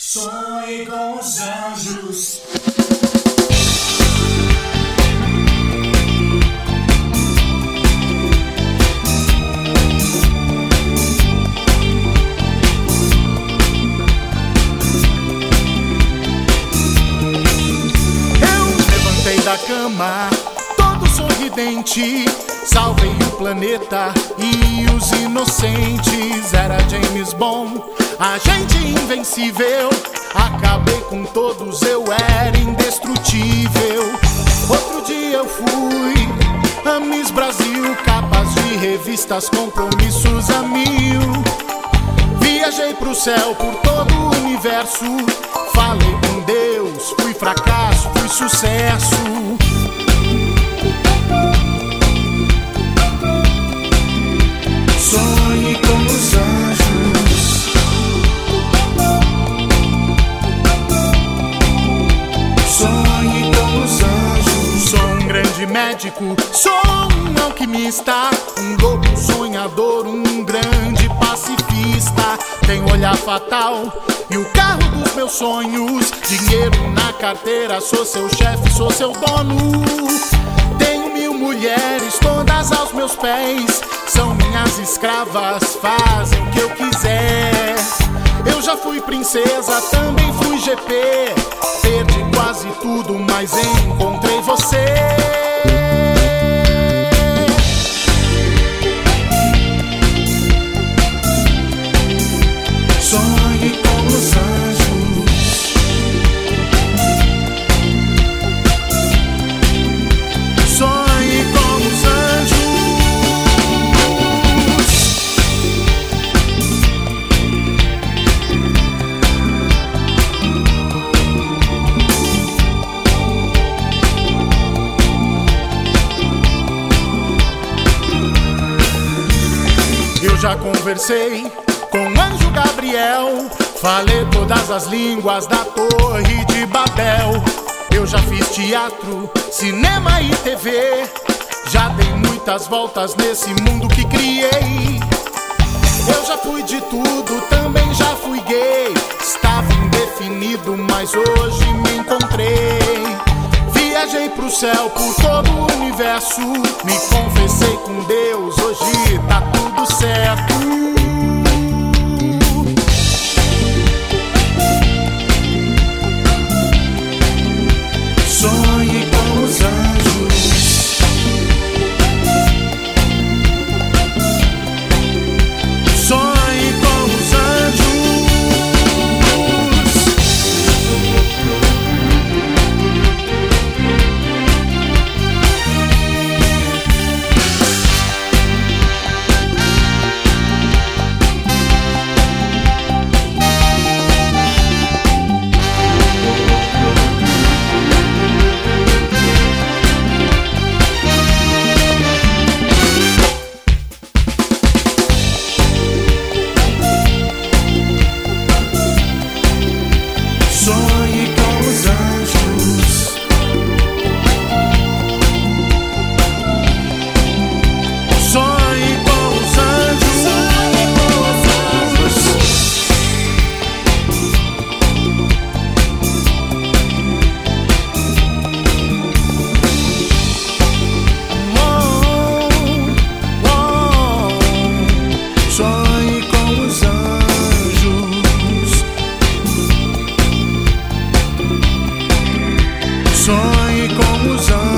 Sonhe com os anjos. Da cama, todo sorridente, salvei o planeta e os inocentes. Era James Bond, agente invencível. Acabei com todos, eu era indestrutível. Outro dia eu fui a Miss Brasil, capas de revistas, compromissos a mil. Viajei pro céu, por todo o universo. Falei com Deus, fui fracasso, fui sucesso. Sonhe com os anjos. Sonhe com os anjos. Sou um grande médico, sou um alquimista, um louco sonhador, um grande pacifista. Tenho olhar fatal e o carro dos meus sonhos, dinheiro na carteira, sou seu chefe, sou seu dono. Tenho 1000 mulheres, todas aos meus pés, são minhas escravas, fazem o que eu quiser. Eu já fui princesa, também fui GP, perdi quase tudo, mas encontrei você. Sonhe com os anjos. Sonhe com os anjos. Eu já conversei com o anjo Gabriel, falei todas as línguas da Torre de Babel. Eu já fiz teatro, cinema e TV, já dei muitas voltas nesse mundo que criei. Eu já fui de tudo, também já fui gay. Estava indefinido, mas hoje me encontrei. Viajei pro céu, por todo o universo, me confessei com Deus, hoje tá tudo certo. Sonhe com os anjos. Sonhe com os anjos. Sonhe com os anjos. Sonhe com os anjos. Sonhe com os anjos. Sonhe com os anjos.